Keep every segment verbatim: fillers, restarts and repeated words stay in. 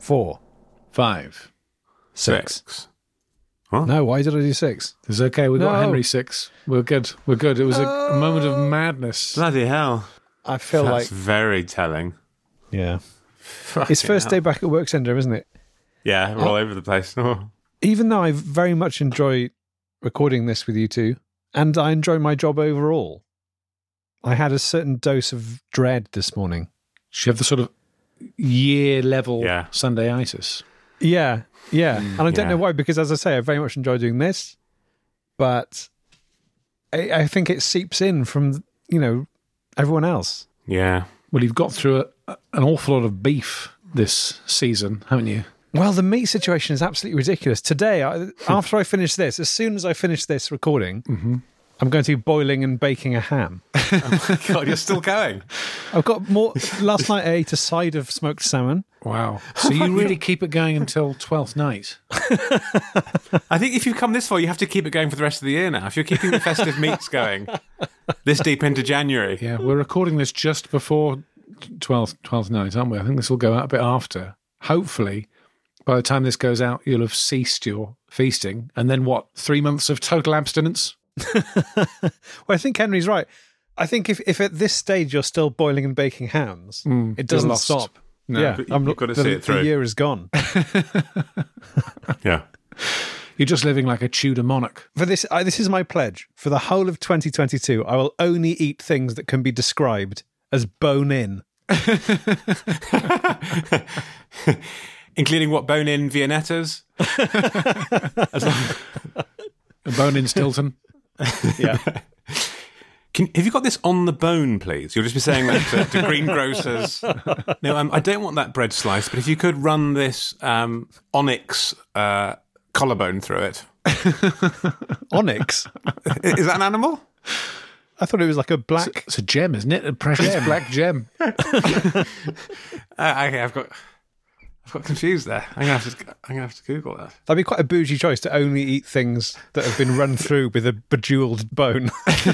four, five, six. Six. No, why did I do six? It's okay. We got No. Henry six. We're good. We're good. It was a, a moment of madness. Bloody hell. I feel That's like very telling. yeah. Fucking It's first hell. day back at work syndrome, isn't it? Yeah, we're all over the place. Oh. Even though I very much enjoy recording this with you two, and I enjoy my job overall, I had a certain dose of dread this morning. She have the sort of year level Yeah. Sunday-itis. Yeah, yeah. and I don't yeah. know why, because as I say, I very much enjoy doing this, but I, I think it seeps in from, you know, everyone else. Yeah. Well, you've got through a, an awful lot of beef this season, haven't you? Well, the meat situation is absolutely ridiculous. Today, I, after I finish this, as soon as I finish this recording, Mm-hmm. I'm going to be boiling and baking a ham. God, you're still going. I've got more. Last night I ate a side of smoked salmon. Wow. So you really keep it going until twelfth night? I think if you've come this far, you have to keep it going for the rest of the year now. If you're keeping the festive meats going this deep into January. Yeah, we're recording this just before twelfth, twelfth night, aren't we? I think this will go out a bit after. Hopefully, by the time this goes out, you'll have ceased your feasting. And then what, three months of total abstinence? Well, I think Henry's right. I think if, if at this stage you're still boiling and baking hams, Mm, it doesn't you're lost. stop. No, yeah, but I'm you've not, got to the, see it through. The year is gone. Yeah. You're just living like a Tudor monarch. For this, I, this is my pledge. For the whole of twenty twenty-two, I will only eat things that can be described as bone-in. Including what, bone-in Viennettas? As long- A bone in Stilton. Yeah. Can, have you got this on the bone, please? You'll just be saying that to, to greengrocers. No, um, I don't want that bread slice, but if you could run this um, onyx uh, collarbone through it. Onyx? Is that an animal? I thought it was like a black... It's a gem, isn't it? A precious black gem. Uh, okay, I've got, I've got confused there. I'm gonna have to, I'm gonna have to Google that. That'd be quite a bougie choice to only eat things that have been run through with a bejeweled bone.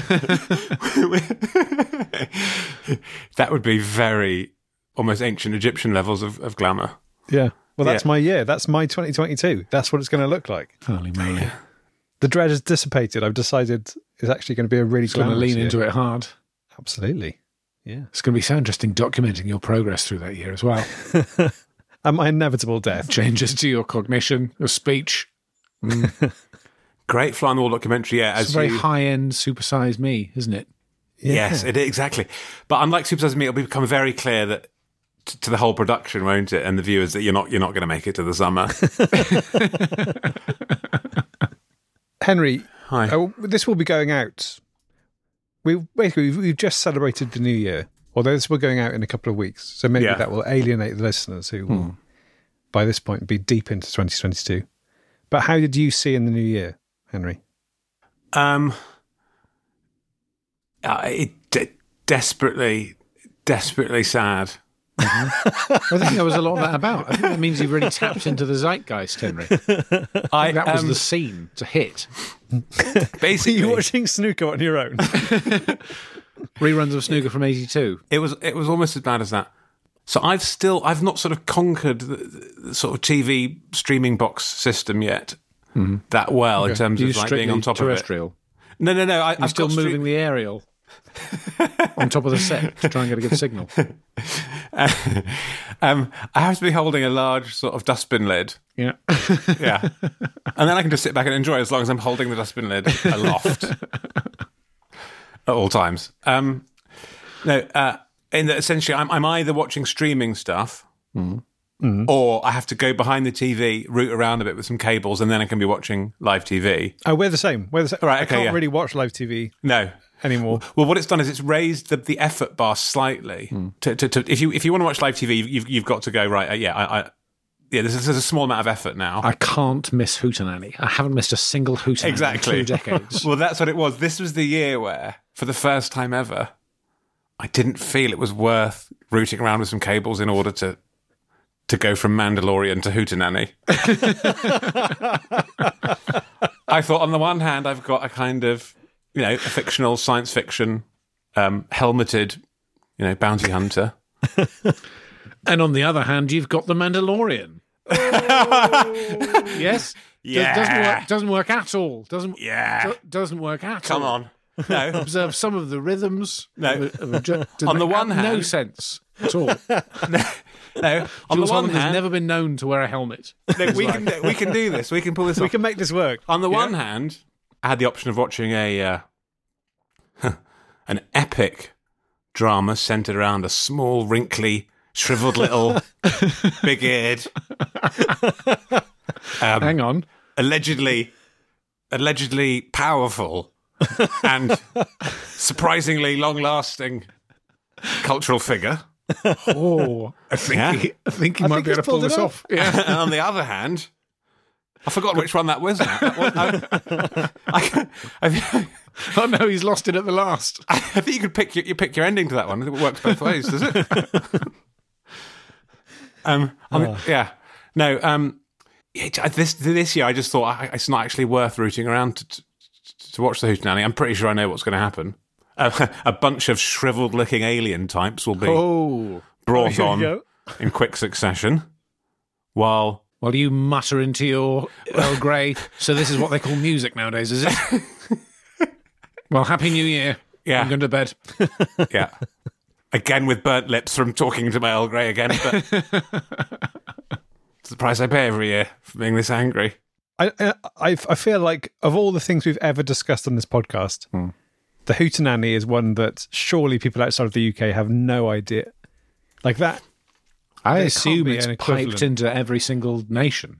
That would be very almost ancient Egyptian levels of, of glamour. Yeah. Well, that's Yeah. my year. That's my twenty twenty-two. That's what it's going to look like. Holy moly. The dread has dissipated. I've decided it's actually going to be a really It's going to glamorous lean year. into it hard. Absolutely. Yeah. It's going to be so interesting documenting your progress through that year as well. And my inevitable death. Changes to your cognition, your speech. Great fly on the wall documentary. Yeah, It's as very you, high-end supersized me, isn't it? yes, it exactly. But unlike Super Size Me, it'll become very clear that t- to the whole production, won't it, and the viewers, that you're not you're not going to make it to the summer. Henry, Hi. uh, this will be going out. We basically we've, we've just celebrated the new year, although this will be going out in a couple of weeks. So maybe Yeah. that will alienate the listeners who will, by this point, be deep into twenty twenty-two. But how did you see in the new year, Henry? Um, uh, it de- desperately, desperately sad. I think there was a lot of that about. I think that means you've really tapped into the zeitgeist, Henry. I That was um, the scene to hit. Are basically you watching snooker on your own? Reruns of Snooker from eighty-two. It was it was almost as bad as that. So I've still I've not sort of conquered the, the sort of T V streaming box system yet that well in terms You of like being on top terrestrial. of it. No, no, no. I, You're I'm still moving the aerial on top of the set to try and get a good signal. um, I have to be holding a large sort of dustbin lid. Yeah. Yeah, and then I can just sit back and enjoy it as long as I'm holding the dustbin lid aloft at all times. Um, no, uh, in that essentially, I'm, I'm either watching streaming stuff. Or I have to go behind the T V, root around a bit with some cables, and then I can be watching live T V. Oh, we're the same. We're the same. Right, I okay, can't yeah. really watch live T V No. anymore. Well, what it's done is it's raised the, the effort bar slightly. To, to, to, if you if you want to watch live T V, you've you've got to go right. Uh, yeah, I, I yeah. There's, there's a small amount of effort now. I can't miss Hootenanny. I haven't missed a single Hootenanny Exactly. in two decades. Well, that's what it was. This was the year where, for the first time ever, I didn't feel it was worth rooting around with some cables in order to to go from Mandalorian to Hootenanny. I thought, on the one hand, I've got a kind of, you know, a fictional science fiction um, helmeted, you know, bounty hunter. And on the other hand, you've got The Mandalorian. Yes? Yeah. Does, doesn't work. Doesn't work at all. Doesn't. Yeah. do- doesn't work at Come all. on. No. Observe some of the rhythms. No. Of a, of a ju- to On the make one no hand- sense at all. No. On Jules the one Holland has hand, never been known to wear a helmet. no, we can we can do this. We can pull this We off. can make this work. On the one hand, I had the option of watching a uh, an epic drama centered around a small, wrinkly, shriveled little, big-eared, um, Hang on. allegedly, allegedly powerful, and surprisingly long-lasting cultural figure. Oh, I think Yeah. he, I think he I might think be able he's to pull pulled it this off. off. Yeah. And on the other hand, I forgot which one that was now. That one- I, I, I, Oh no, he's lost it at the last. I think you could pick your, you pick your ending to that one. It works both ways, does it? um, on the- yeah, no. Um, yeah, this this year, I just thought I, it's not actually worth rooting around to, to, to watch the Hootenanny. I'm pretty sure I know what's going to happen. Uh, a bunch of shriveled-looking alien types will be Oh. brought here we on go. in quick succession, while Well, you mutter into your Earl Grey. So this is what they call music nowadays, is it? Well, Happy New Year. Yeah. I'm going to bed. yeah, again with burnt lips from talking to my Earl Grey again. But it's the price I pay every year for being this angry. I, I I feel like of all the things we've ever discussed on this podcast, Hmm. the Hootenanny is one that surely people outside of the U K have no idea. Like that. I There assume can't be it's an piped equivalent. into every single nation.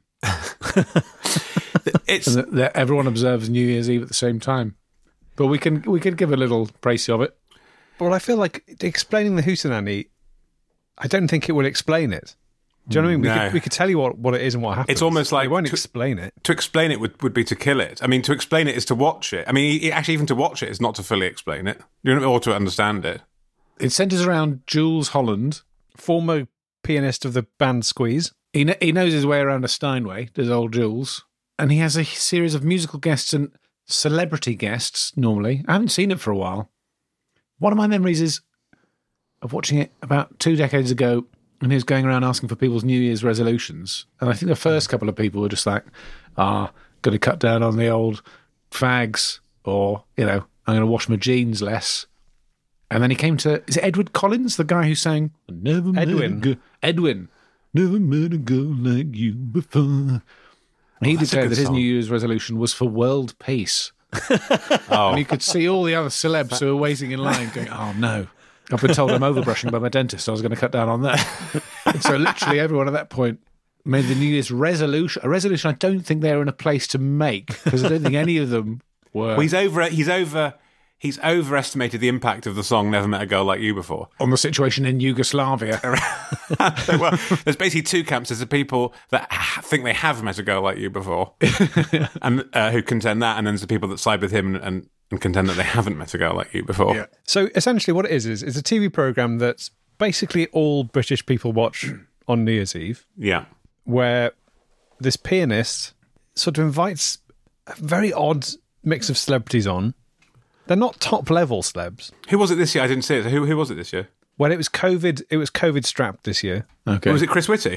It's And that, that everyone observes New Year's Eve at the same time. But we can we can give a little praise of it. Well, I feel like explaining the Hootenanny, I don't think it will explain it. Do you know what I mean? We, No. could, we could tell you what, what it is and what happens. It's almost like it won't to- explain it. to explain it would, would be to kill it. I mean, to explain it is to watch it. I mean, e- actually, even to watch it is not to fully explain it, you know, or to understand it. It centres around Jules Holland. Former pianist of the band Squeeze. He kn- he knows his way around a Steinway, does old Jules. And he has a series of musical guests and celebrity guests, normally. I haven't seen it for a while. One of my memories is of watching it about two decades ago, and he was going around asking for people's New Year's resolutions. And I think the first couple of people were just like, ah, going to cut down on the old fags, or, you know, I'm going to wash my jeans less. And then he came to, is it Edward Collins, the guy who sang Never Met a Edwin. Girl- Edwin. Never met a girl like you before. And he that's a declared good that his song. New Year's resolution was for world peace. Oh, And you could see all the other celebs who were waiting in line going, oh no, I've been told I'm overbrushing by my dentist, so I was going to cut down on that. And so literally everyone at that point made the New Year's resolution, a resolution I don't think they were in a place to make, because I don't think any of them were well, he's over. He's over. He's overestimated the impact of the song "Never Met a Girl Like You Before." on the situation in Yugoslavia. Well, there's basically two camps. There's the people that ha- think they have met a girl like you before, and uh, who contend that, and then there's the people that side with him and, and contend that they haven't met a girl like you before. Yeah. So essentially what it is, is it's a T V programme that basically all British people watch on New Year's Eve, Yeah. where this pianist sort of invites a very odd mix of celebrities on. They're not top level celebs. Who was it this year? I didn't see it. Who who was it this year? Well, it was COVID. It was COVID strapped this year. Okay. Was it Chris Whitty?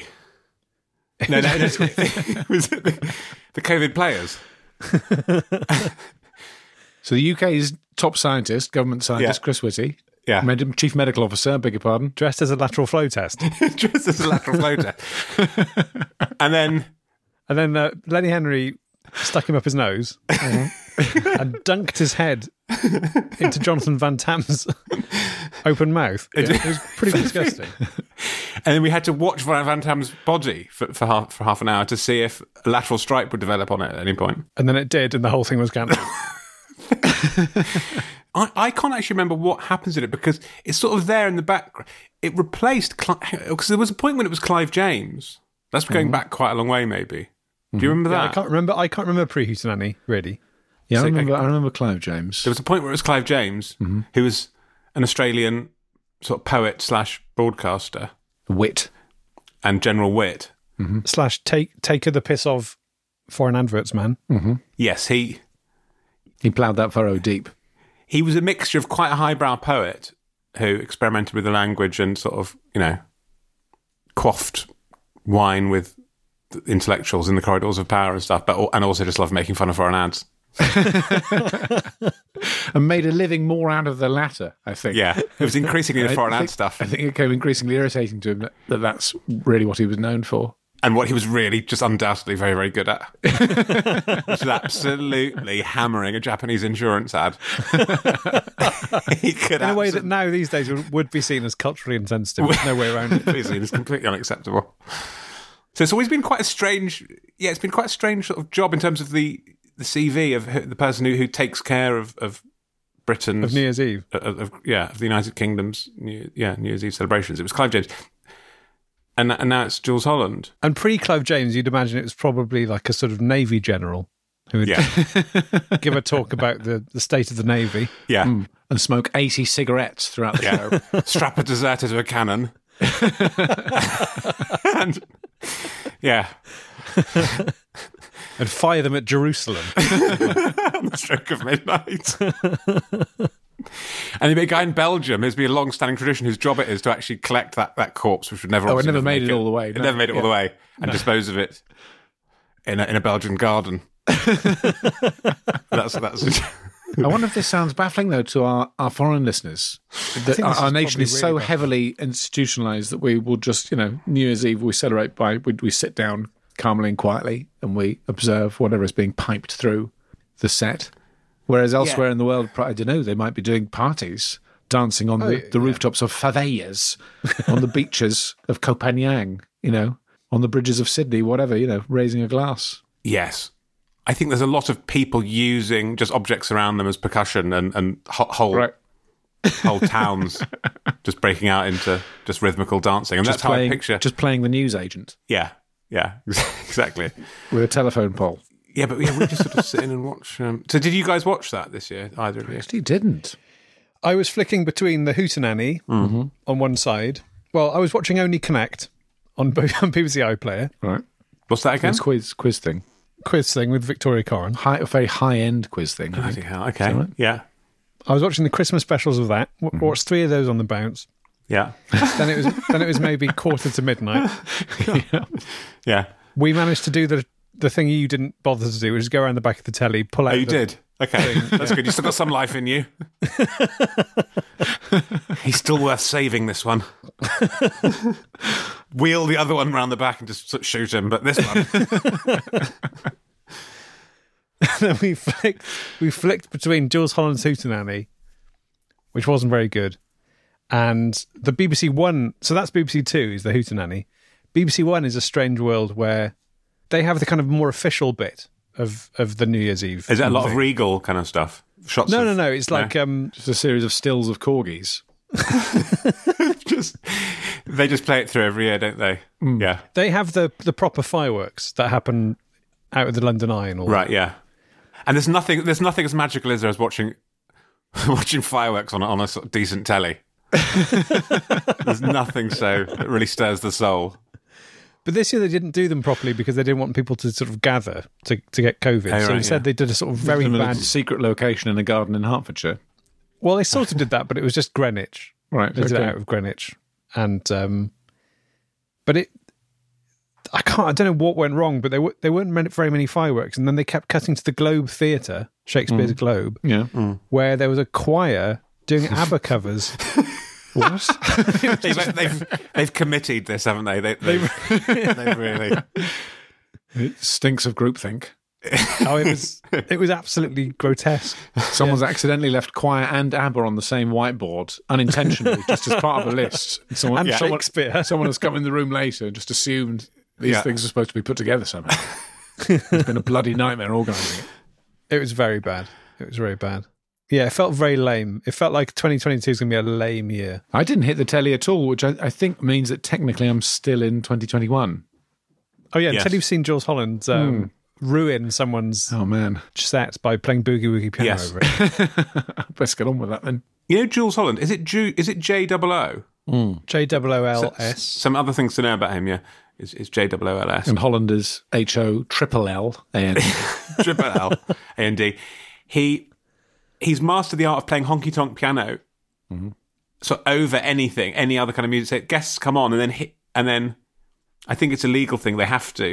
No, no, no. was it the, the COVID players? So the U K's top scientist, government scientist, Yeah. Chris Whitty, Yeah. med- chief medical officer, beg your pardon, Dressed as a lateral flow test. Just as a lateral flow test. And then And then uh, Lenny Henry stuck him up his nose and dunked his head into Jonathan Van Damme's open mouth. Yeah, it was pretty disgusting. And then we had to watch Van Van Tam's body for, for half for half an hour to see if a lateral stripe would develop on it at any point. And then it did, and the whole thing was cancelled. I, I can't actually remember what happens in it because it's sort of there in the background. It replaced because there was a point when it was Clive James. That's going back quite a long way, maybe. Do you remember Yeah, I that? can't remember. I can't remember pre-Hootenanny, really. Yeah, I So, remember. uh, I remember Clive James. There was a point where it was Clive James, who was an Australian sort of poet slash broadcaster Wit. and general wit. Slash take taker the piss of foreign adverts, man. Yes, he He ploughed that furrow deep. he was a mixture of quite a highbrow poet who experimented with the language and sort of, you know, quaffed wine with intellectuals in the corridors of power and stuff, but and also just loved making fun of foreign ads. And made a living more out of the latter, I think. Yeah, it was increasingly the I foreign think- ad stuff. I think it became increasingly irritating to him that, that that's really what he was known for. And what he was really just undoubtedly very, very good at. Which is absolutely hammering a Japanese insurance ad. He could In a way that now these days would, would be seen as culturally insensitive. There's no way around it. absolutely is completely unacceptable. So it's always been quite a strange, yeah, it's been quite a strange sort of job in terms of the, the C V of who- the person who, who takes care of, of Britain's... Of New Year's Eve. Of, of, yeah, of the United Kingdom's New, yeah, New Year's Eve celebrations. It was Clive James. And, and now it's Jules Holland. And pre-Clive James, you'd imagine it was probably like a sort of Navy general who would Yeah, give a talk about the, the state of the Navy. yeah, And smoke eighty cigarettes throughout the yeah. show. Strap a deserter to a cannon. And, yeah, And fire them at Jerusalem. on the stroke of midnight. And there'd be a guy in Belgium, there's been a long-standing tradition whose job it is to actually collect that, that corpse, which would never... Oh, it obviously never made make it all the way, It no. never made it all the way. And dispose of it in a, in a Belgian garden. that's... that's I wonder if this sounds baffling, though, to our, our foreign listeners. That think our, this our is nation probably is so really baffling. heavily institutionalised that we will just, you know, New Year's Eve we celebrate by, we, we sit down calmly and quietly and we observe whatever is being piped through the set. Whereas elsewhere in the world, I don't know, they might be doing parties, dancing on the, yeah, the rooftops of favelas, on the beaches of Koh Phangan, you know, on the bridges of Sydney, whatever, you know, raising a glass. Yes. I think there's a lot of people using just objects around them as percussion and, and ho- whole Right. whole towns just breaking out into just rhythmical dancing. And Just that's how playing, I picture... just playing the news agent Yeah, yeah, exactly. with a telephone pole. Yeah, but yeah, we just sort of sit in and watch... Um... So did you guys watch that this year, either of you? Actually, didn't. I was flicking between the Hootenanny on one side. Well, I was watching Only Connect on B B C iPlayer. Right. What's that again? This quiz quiz thing. Quiz thing with Victoria Corrin. High, a very high end quiz thing. I Bloody think. hell, okay. right? Yeah, I was watching the Christmas specials of that. W- Watched three of those on the bounce. yeah, Then it was then it was maybe quarter to midnight. yeah. We managed to do the the thing you didn't bother to do, which is go around the back of the telly, pull out. Oh, you the, did? Okay, that's good. You still got some life in you. He's still worth saving, this one. Wheel the other one round the back and just sort of shoot him, but this one... Then we flicked we flicked between Jules Holland's Hootenanny, which wasn't very good, and the B B C One. So that's B B C Two is the Hootenanny. B B C One is A Strange World, where they have the kind of more official bit of, of the New Year's Eve. Is it a lot of thing. Regal kind of stuff? Shots No, of, no, no. It's like um, Just a series of stills of corgis. just They just play it through every year, don't they? Yeah. they have the the proper fireworks that happen out of the London Eye and all. Right, yeah. And there's nothing there's nothing as magical, is there, as watching watching fireworks on, a- on a sort of decent telly. There's nothing so that really stirs the soul. But this year they didn't do them properly because they didn't want people to sort of gather to, to get COVID. Oh, so right, instead yeah. they did a sort of very In a bad... secret location in a garden in Hertfordshire. Well, they sort of did that, but it was just Greenwich. Right. They did it okay. out of Greenwich. And, um, but it... I can't... I don't know what went wrong, but they, w- they weren't meant very many fireworks. And then they kept cutting to the Globe Theatre, Shakespeare's Globe, Yeah. where there was a choir doing ABBA covers. What? They've, they've, they've committed this, haven't they? they they've, they've really... It stinks of groupthink. Oh, it was it was absolutely grotesque. Someone's accidentally left choir and ABBA on the same whiteboard, unintentionally, just as part of a list. Someone, And someone, Shakespeare. someone has come in the room later and just assumed these Yeah. things are supposed to be put together somehow. It's been a bloody nightmare organising it. It was very bad. It was very bad. Yeah, it felt very lame. It felt like twenty twenty-two is going to be a lame year. I didn't hit the telly at all, which I, I think means that technically I'm still in twenty twenty-one. Oh, yeah, Yes. until you've seen Jules Holland um, ruin someone's Oh, man. set by playing Boogie Woogie piano Yes. over it. Let's get on with that then. You know Jules Holland, is it Ju- is it J O O? J O O L S. Some other things to know about him, yeah. Is is J O O L S. And Holland is H O triple L A N. Triple L A N D. He he's mastered the art of playing honky tonk piano. So over anything, any other kind of music. So guests come on and then hit, and then I think it's a legal thing. They have to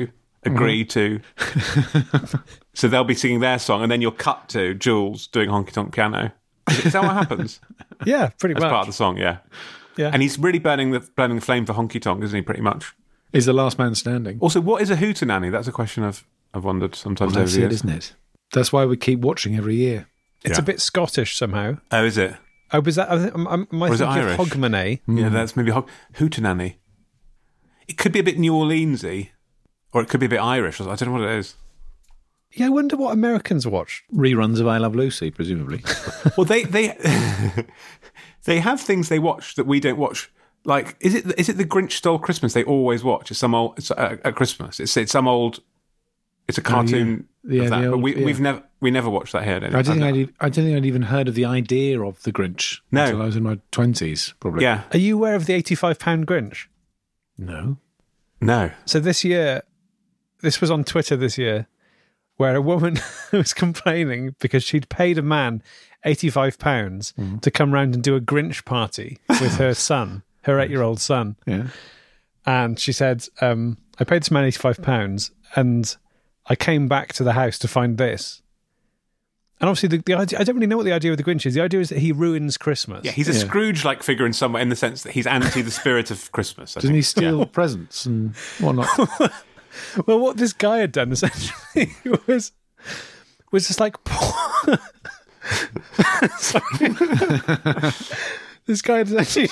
agree to. So they'll be singing their song, and then you'll cut to Jules doing honky tonk piano. Is, is that what happens? Yeah, pretty As much. part of the song, yeah. Yeah. And he's really burning the burning the flame for honky tonk, isn't he? Pretty much. Is the last man standing? Also, what is a hootenanny? That's a question I've I've wondered sometimes Well, over that's the it, years. isn't it? That's why we keep watching every year. It's Yeah. a bit Scottish somehow. Oh, is it? Oh, was that? Am, am, am I Or is it thinking Irish? of Hogmanay? Yeah, that's maybe hog- hootenanny. It could be a bit New Orleansy, or it could be a bit Irish. I don't know what it is. Yeah, I wonder what Americans watch. Reruns of I Love Lucy, presumably. Well, they they they have things they watch that we don't watch. Like, is it is it the Grinch Stole Christmas? They always watch. It's some old it's, uh, at Christmas. It's it's some old. It's a cartoon yeah. Yeah, of that, the but old- we yeah. we've never we never watched that here. don't I we? don't think don't- I'd, e- I don't think I'd even heard of the idea of the Grinch No. until I was in my twenties, probably. Yeah, Are you aware of the eighty-five pound Grinch? No. no. So this year, this was on Twitter this year, where a woman was complaining because she'd paid a man eighty-five pounds to come round and do a Grinch party with her son, her eight-year-old son. Yeah. And she said, um, I paid this man eighty-five pounds and I came back to the house to find this. And obviously, the, the idea, I don't really know what the idea of the Grinch is. The idea is that he ruins Christmas. Yeah, he's a Yeah. Scrooge-like figure in some way, in the sense that he's anti the spirit of Christmas. I Doesn't he think. steal Yeah. presents and whatnot? Well, what this guy had done essentially was was just like pour... Sorry. This guy had actually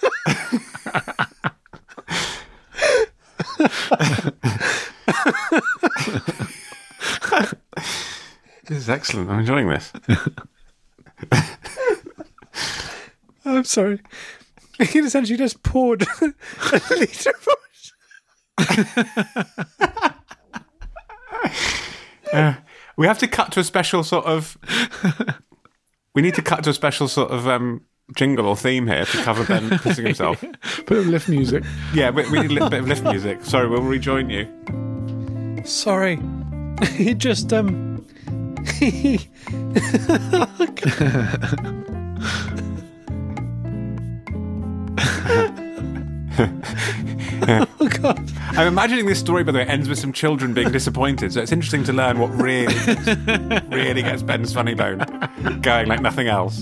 This is excellent. I'm enjoying this. I'm sorry. He essentially just poured a litre of Uh, we have to cut to a special sort of. We need to cut to a special sort of um, jingle or theme here to cover Ben pissing himself. Bit of lift music. Yeah, we, we need a little bit of lift music. Sorry, we'll rejoin you. Sorry. He just um he Oh god. I'm imagining this story, by the way, ends with some children being disappointed. So it's interesting to learn what really, really gets Ben's funny bone going like nothing else.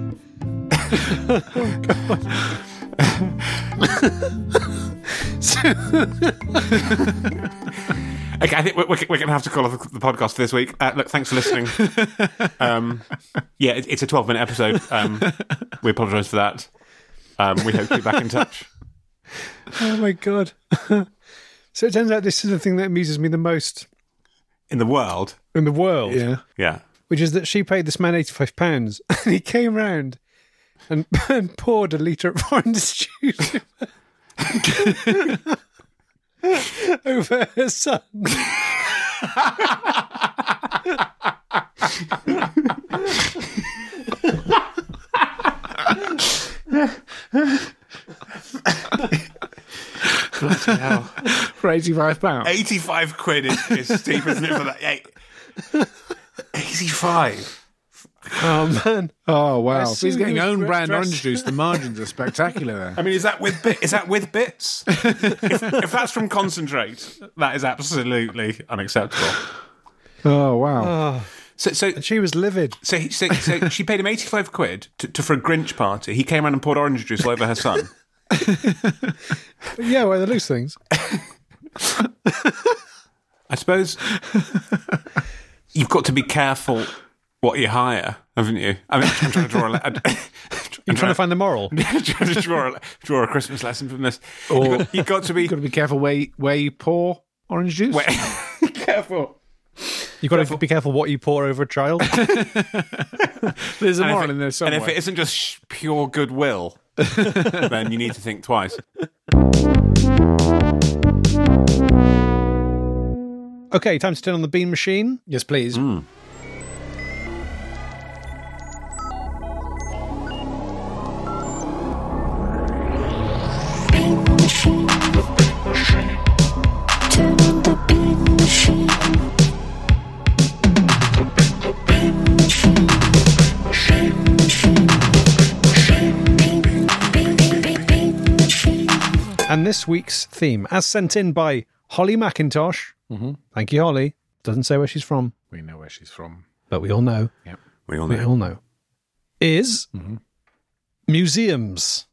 Okay, I think we're, we're going to have to call off the podcast for this week. Uh, look, thanks for listening. Um, yeah, it, it's a twelve-minute episode. Um, we apologise for that. Um, we hope to be back in touch. Oh my god. So it turns out this is the thing that amuses me the most In the world, in the world. Yeah. yeah. Which is that she paid this man eighty-five pounds and he came round and, and poured a litre of orange juice over her son. Bloody hell. For eighty-five pounds. eighty-five quid is, is steep, isn't it, for that? Eight- eighty-five. Oh man. Oh, wow. I If he's assume getting he was own brand dressed- orange juice, the margins are spectacular there. I mean, is that with bit? Is that with bits? if, if that's from concentrate, that is absolutely unacceptable. Oh, wow. So, so, She was livid. so, he- so, so she paid him eighty-five quid to, to for a Grinch party. He came around and poured orange juice all over her son. Yeah, where the loose things. I suppose you've got to be careful what you hire, haven't you? I mean, I'm trying to draw a. I'm You're trying to find the moral. trying to draw a, draw a Christmas lesson from this. Or- You've got, you've got to be You've got to be careful where you, where you pour orange juice. careful. You've got to be careful what you pour over a child. There's a And if moral it- in there And somewhere. if it isn't just sh- pure goodwill, then you need to think twice. Okay, time to turn on the bean machine. Yes, please. Bean machine. Turn on the bean machine. Bean machine. Bean machine. Bean, bean, bean, bean, bean, bean machine. And this week's theme, as sent in by Holly McIntosh, Mhm. Thank you, Holly. Doesn't say where she's from, We know where she's from. but we all know. We all We know. all know. Is Mhm. museums.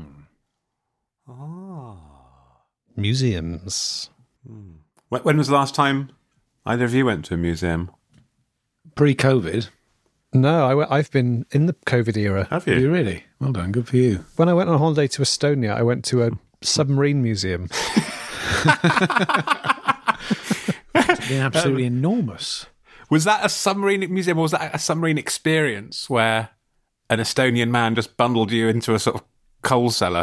Ah. Museums. When, when was the last time either of you went to a museum? Pre-COVID. No, I, w- I've been in the COVID era. Have Are you? you really? Well done. Good for you. When I went on holiday to Estonia, I went to a submarine museum. It's been absolutely enormous. Was that a submarine museum or was that a submarine experience where an Estonian man just bundled you into a sort of coal cellar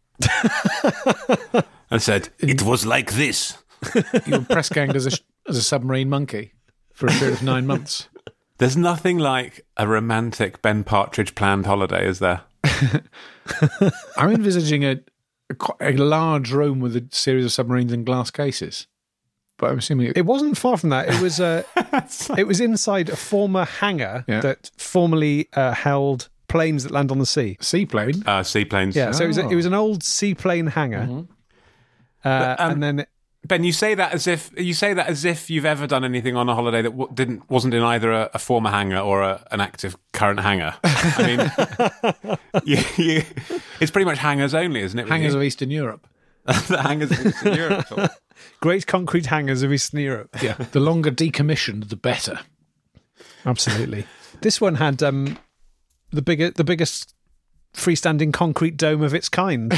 and said, "It was like this"? You were press ganged as a, as a submarine monkey for a period of nine months. There's nothing like a romantic Ben Partridge planned holiday, is there? I'm envisaging a, a, qu- a large room with a series of submarines in glass cases. But I'm assuming it, It wasn't far from that. It was uh, it was inside a former hangar Yeah. that formerly uh, held planes that land on the sea. seaplane. Uh, seaplanes. Yeah, so it was, a, Oh. it was an old seaplane hangar. Uh, um, and then Ben, you say that as if you say that as if you've ever done anything on a holiday that w- didn't wasn't in either a, a former hangar or a, an active current hangar. I mean, you, you, it's pretty much hangars only, isn't it? with Hangars you? of Eastern Europe. the hangars of Eastern Europe. great concrete hangars of Eastern Europe. Yeah. The longer decommissioned, the better. Absolutely. This one had um, the bigger, the biggest freestanding concrete dome of its kind.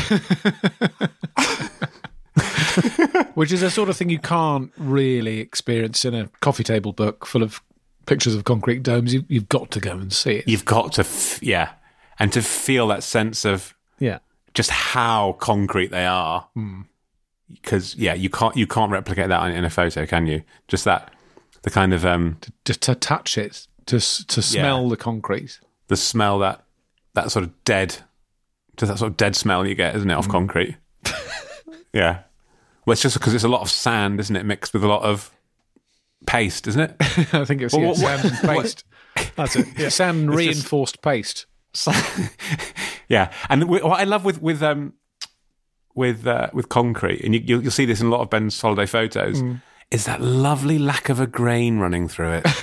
Which is a sort of thing you can't really experience in a coffee table book full of pictures of concrete domes. You, you've got to go and see it. You've got to, f- yeah, and to feel that sense of Yeah. just how concrete they are. Because yeah, you can't you can't replicate that in a photo, can you? Just that the kind of um, Just to touch it, to s- to smell the concrete. the smell that that sort of dead, just that sort of dead smell you get, isn't it, off concrete? Yeah. Well, it's just because it's a lot of sand, isn't it, mixed with a lot of paste, isn't it? I think it's Well, yeah, what- sand and paste. That's it. Yeah, sand and reinforced paste. Yeah, and w- what I love with with um with uh, with concrete, and you, you'll, you'll see this in a lot of Ben's holiday photos, is that lovely lack of a grain running through it.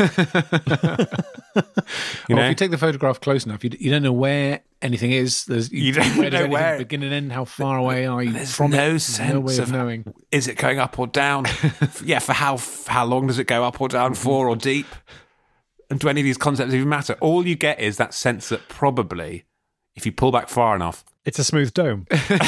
you Well, know, if you take the photograph close enough, you, you don't know where anything is. There's, You don't where does know anything where. begin and end. How far away are you there's from no it? There's sense no way of of knowing. is it going up or down? Yeah, for how how long does it go up or down for, or deep? And do any of these concepts even matter? All you get is that sense that probably, if you pull back far enough, It's a smooth dome.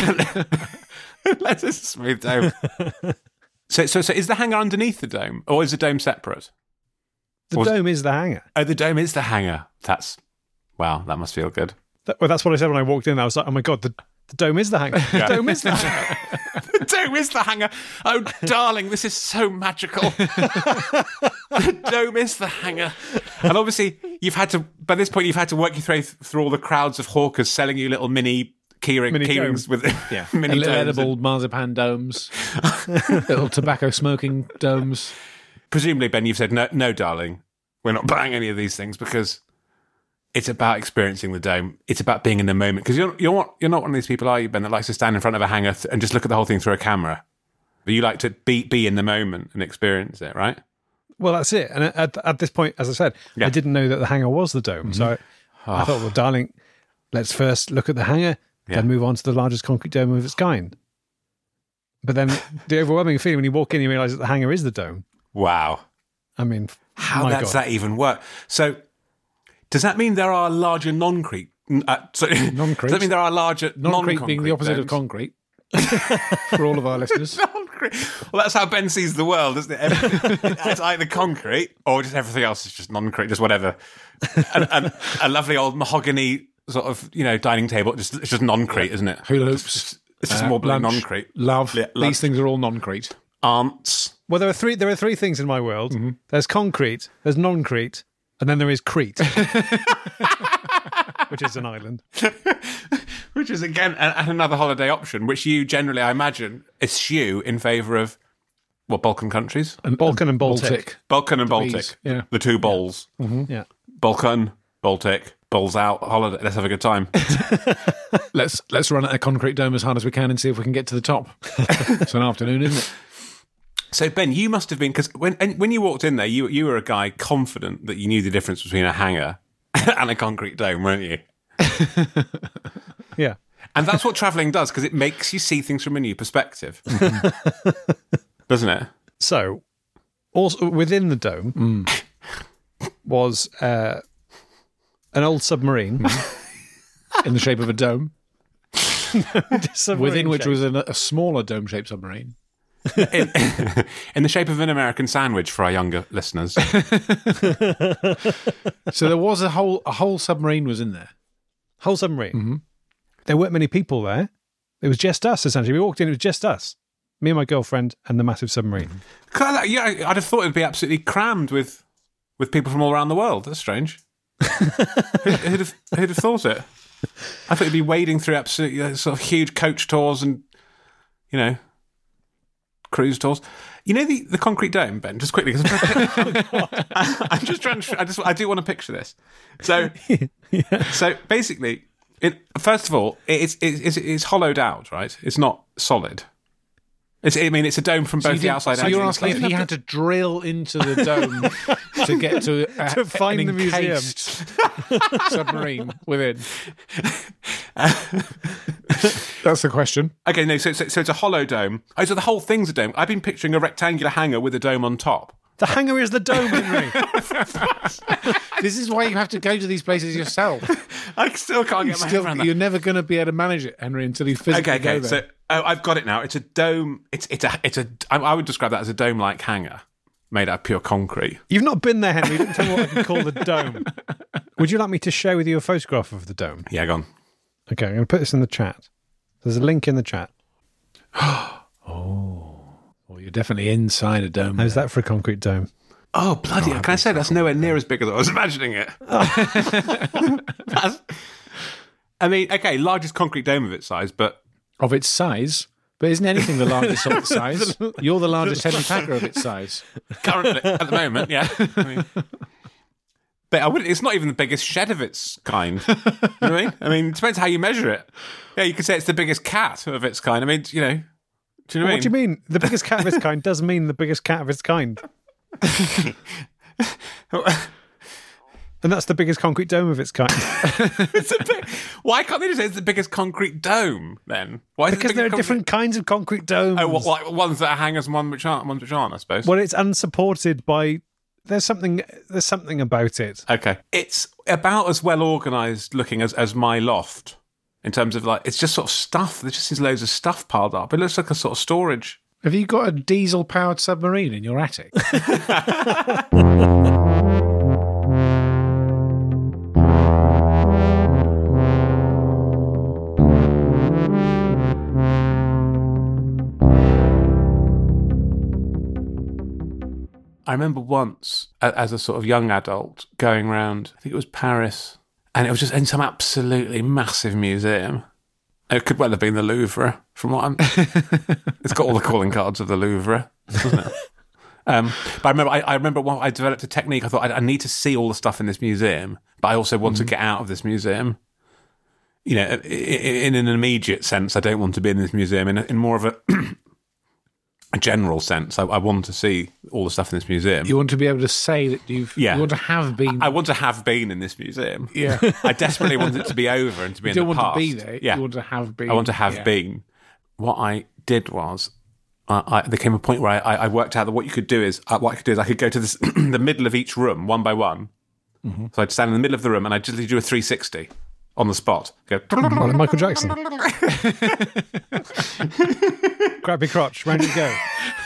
let's just smooth dome. so, so, so is the hangar underneath the dome, or is the dome separate? The Was- dome is the hangar. Oh, the dome is the hangar. That's wow. That must feel good. That, well, that's what I said when I walked in. I was like, oh my God, the, the dome is the hangar. The dome is the hangar. The dome is the hangar. Oh, darling, this is so magical. The dome is the hangar. And obviously, you've had to, by this point, you've had to work your way through all the crowds of hawkers selling you little mini keyring, Mini keyrings domes. with Yeah, mini and little domes. edible marzipan domes, little tobacco smoking domes. Presumably, Ben, you've said, no, no, darling, we're not buying any of these things because it's about experiencing the dome. It's about being in the moment. Because you're, you're, not, you're not one of these people, are you, Ben, that likes to stand in front of a hangar and just look at the whole thing through a camera. But you like to be, be in the moment and experience it, right? Well, that's it. And at, at this point, as I said, Yeah. I didn't know that the hangar was the dome. So I, I thought, well, darling, let's first look at the hangar, Yeah. then move on to the largest concrete dome of its kind. But then the overwhelming feeling when you walk in, you realise that the hangar is the dome. Wow. I mean, How my does God. that even work? So, does that mean there are larger non-crete? Uh, sorry, Non-crete. Does that mean there are larger Non-crete non-concrete being the opposite of domes? concrete for all of our listeners. Non-crete. Well, that's how Ben sees the world, isn't it? Everything- it's either concrete or just everything else is just non-crete, just whatever. And, and a lovely old mahogany sort of, you know, dining table. Just it's just non-crete, isn't it? Hula It's hoops, just, it's just uh, more bloody lunch, non-crete. Love. Yeah, lunch. These things are all non-crete. Aunts. Well, there are three. There are three things in my world. There's concrete, there's non-crete, and then there is Crete, which is an island. Which is, again, a- another holiday option, which you generally, I imagine, eschew in favour of, what, Balkan countries? And, Balkan and Baltic. Balkan and Baltic. Bees, yeah. The two bowls. Yeah. Balkan, Baltic, balls out, holiday. Let's have a good time. Let's let's run at a concrete dome as hard as we can and see if we can get to the top. It's an afternoon, isn't it? So Ben, you must have been because when and when you walked in there, you you were a guy confident that you knew the difference between a hangar and a concrete dome, weren't you? Yeah. And that's what travelling does because it makes you see things from a new perspective, doesn't it? So, also within the dome was uh, an old submarine. In the shape of a dome, Submarine within which shape. was a, a smaller dome-shaped submarine. In, in the shape of an American sandwich for our younger listeners. So there was a whole a whole submarine was in there. whole submarine. There weren't many people there. It was just us, essentially. We walked in, it was just us. Me and my girlfriend and the massive submarine. God, yeah, I'd have thought it'd be absolutely crammed with with people from all around the world. That's strange. Who, who'd, have, who'd have thought it? I thought you'd be wading through absolutely uh, sort of huge coach tours and, you know, cruise tours. You know the, the concrete dome, Ben? Just quickly, because I'm, I'm just trying to. I just I do want to picture this. So, Yeah. so basically, it first of all, it's it's it's hollowed out, right? It's not solid. It's, I mean, it's a dome from So, both you the did- outside so and you're the asking if inside. he had to drill into the dome to get to, a, To find an the museum. encased submarine within. That's the question. Okay, no, so, so so it's a hollow dome. Oh, so the whole thing's a dome. I've been picturing a rectangular hangar with a dome on top. The hangar is the dome, Henry. This is why you have to go to these places yourself. I still can't get my Still, head around that. you're never going to be able to manage it, Henry, until you physically Okay, go okay. there. So oh, I've got it now. It's a dome. It's it's a it's a. I, I would describe that as a dome-like hangar made out of pure concrete. You've not been there, Henry. You didn't tell me what I can call the dome. Would you like me to share with you a photograph of the dome? Yeah, go on. Okay, I'm going to put this in the chat. There's a link in the chat. Well, you're definitely inside a dome. How's that for a concrete dome? Oh bloody! hell. Can I say that's nowhere near as big as I was imagining it? That's- I mean, okay, largest concrete dome of its size, but Of its size, but isn't anything the largest of its size? You're the largest Henry Packer of its size. currently at the moment, yeah. I mean, but I wouldn't. It's not even the biggest shed of its kind. You know what I mean? I mean, it depends how you measure it. Yeah, you could say it's the biggest cat of its kind. I mean, you know, do you know what, What do you mean? The biggest cat of its kind does mean the biggest cat of its kind. And that's the biggest concrete dome of its kind. It's a big, why can't they just say it's the biggest concrete dome then? Why is it the Because there are biggest different kinds of concrete domes. concrete- Oh, what, like ones that are hangers and ones which aren't, ones which aren't, I suppose. Well, it's unsupported by. There's something. There's something about it. Okay, it's about as well organised looking as, as my loft in terms of like it's just sort of stuff. There just seems loads of stuff piled up. It looks like a sort of storage. Have you got a diesel-powered submarine in your attic? I remember once, a- as a sort of young adult, going around, I think it was Paris, and it was just in some absolutely massive museum. It could well have been the Louvre, from what I'm... It's got all the calling cards of the Louvre, doesn't it? Um, but I remember, I, I remember when I developed a technique. I thought I, I need to see all the stuff in this museum, but I also want to get out of this museum. You know, i- i- in an immediate sense, I don't want to be in this museum. In, a, in more of a, a general sense, I, I want to see all the stuff in this museum. You want to be able to say that you've. Yeah. You want to have been. I want to have been in this museum. Yeah. I desperately want it to be over and to be you in don't the want past. to be there. Yeah, You want to have been. I want to have Yeah. been. What I did was, I, I, there came a point where I, I worked out that what you could do is, uh, what I could do is, I could go to this, the middle of each room one by one. Mm-hmm. So I'd stand in the middle of the room and I'd just do a three sixty on the spot. Go. Well, like Michael Jackson. Grab your crotch, round you go.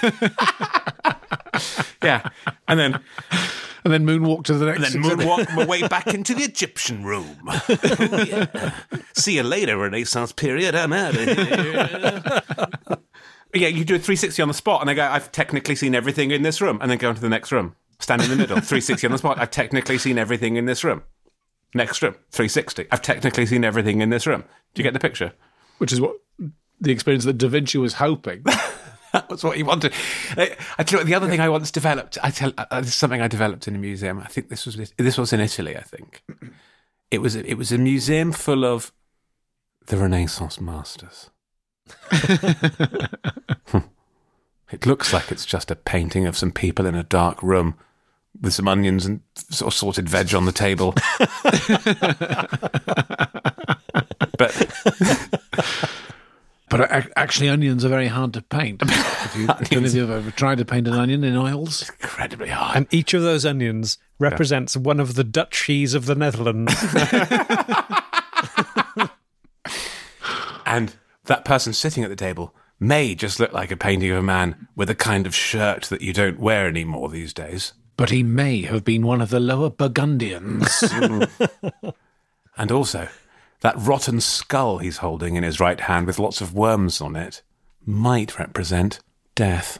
Yeah, and then And then moonwalk to the next. and then exhibit. moonwalk my way back into the Egyptian room. Oh, yeah. See you later, Renaissance period. I'm out of here. Yeah, you do a three sixty on the spot, and they go, I've technically seen everything in this room, and then go into the next room. Stand in the middle, three sixty on the spot. I've technically seen everything in this room. Next room, three sixty. I've technically seen everything in this room. Do you get the picture? Which is what the experience that Da Vinci was hoping. That was what he wanted. I, I tell you what, the other thing I once developed, I tell, uh, this is something I developed in a museum. I think this was this was in Italy. I think it was it was a museum full of the Renaissance masters. It looks like it's just a painting of some people in a dark room with some onions and sort of sorted veg on the table. but But a- actually, onions are very hard to paint. If you, don't know if you've ever tried to paint an onion in oils. incredibly hard. And each of those onions represents one of the duchies of the Netherlands. And that person sitting at the table may just look like a painting of a man with a kind of shirt that you don't wear anymore these days. But he may have been one of the lower Burgundians. And also, that rotten skull he's holding in his right hand with lots of worms on it might represent death.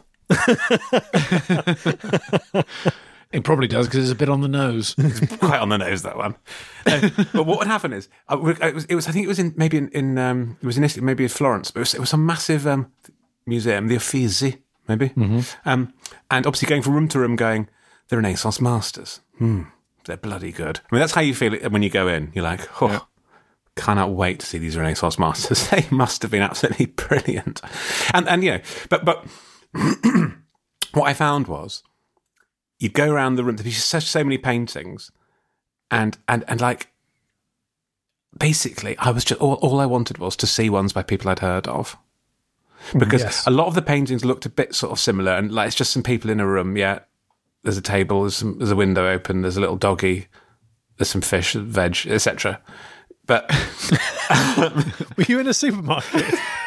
It probably does, because it's a bit on the nose. Quite on the nose, that one. Uh, but what would happen is, uh, it was, it was, I think it was in maybe in, in um, it was in Italy, maybe in Florence, but it was, it was a massive um, museum, the Uffizi, maybe. Mm-hmm. Um, and obviously going from room to room, going, the Renaissance masters. Hmm, they're bloody good. I mean, that's how you feel it when you go in. You're like, oh, yeah. Cannot wait to see these Renaissance masters. They must have been absolutely brilliant. And and you know, but but what I found was, you'd go around the room. There'd be such so many paintings, and and and like, basically, I was just all, all I wanted was to see ones by people I'd heard of, because yes. a lot of the paintings looked a bit sort of similar, and like it's just some people in a room. Yeah, there's a table, there's some, there's a window open, there's a little doggy, there's some fish, veg, et cetera. But were you in a supermarket?